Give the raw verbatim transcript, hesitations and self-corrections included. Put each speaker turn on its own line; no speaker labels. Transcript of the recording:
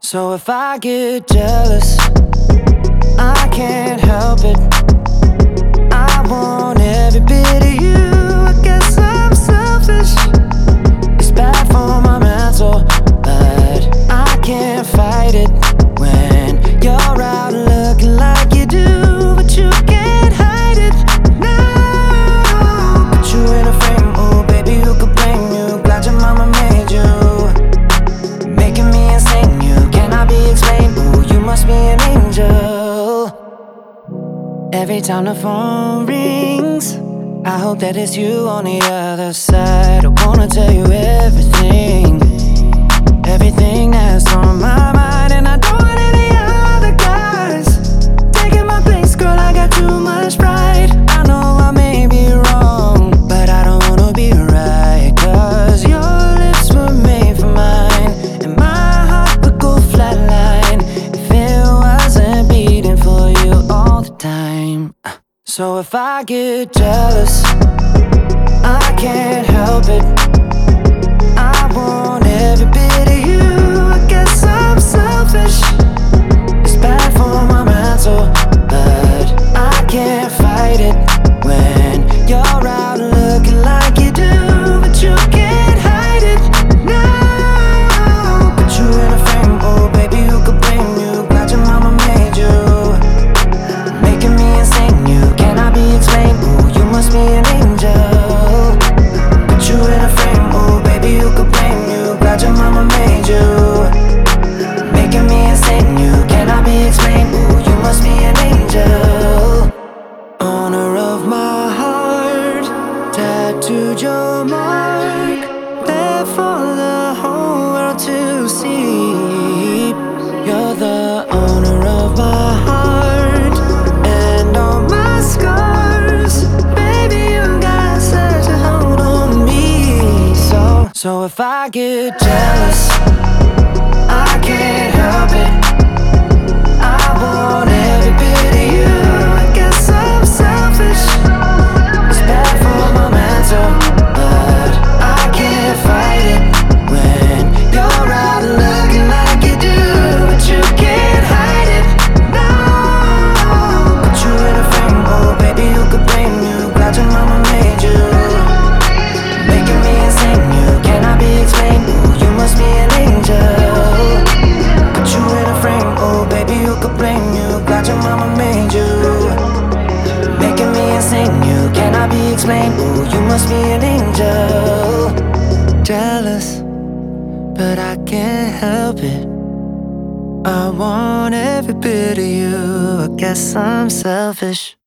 So if I get jealous, I can't help it. I want every bit of you. I guess I'm selfish. It's bad for my mental, but I can't fight it when you're out looking like you do, but you can't hide it. No, put you in a frame, oh baby, who could blame you? Glad your mama made you, making me insane. You cannot be explained. Ooh, you must be an angel. Every time the phone rings, I hope that it's you on the other side. I wanna tell you everything, everything that's on my mind. And I don't want any other guys taking my place, girl, I got too much pride. I know I may be wrong, but I don't wanna be right, cause your lips were made for mine, and my heart would go flatline if it wasn't beating for you all the time. So if I get jealous, I can't help it. I want every bit of you. I guess I'm selfish. It's bad for my mental, but I can't fight it when you're out looking like you do, but you can't hide it. No, put you in a frame, oh baby, who could blame you? Glad your mama made you, making me insane. You cannot be explained. Ooh, you must be an angel. Put you in a frame, oh baby, who could blame you? Glad your mama made you, making me insane. You cannot be explained. Ooh, you must be an angel. Owner of my heart, tattooed your mark, there for the whole world to see. You're the owner of my heart and all my scars. Baby, you got such a hold on me. So, so if I get jealous, I can't help it. I want every bit of you. I guess I'm selfish. It's bad for my mental, but I can't fight it when you're out looking like you do, but you can't hide it. No, put you in a frame, oh baby, who could blame you? Glad your mama made you, making me insane. You cannot be explained. Ooh, you must be an angel. Put you in a frame, oh baby, who could blame you? Glad your mama made you, making me insane. You cannot be explained. Ooh, you must be an angel. Jealous, but I can't help it. I want every bit of you. I guess I'm selfish.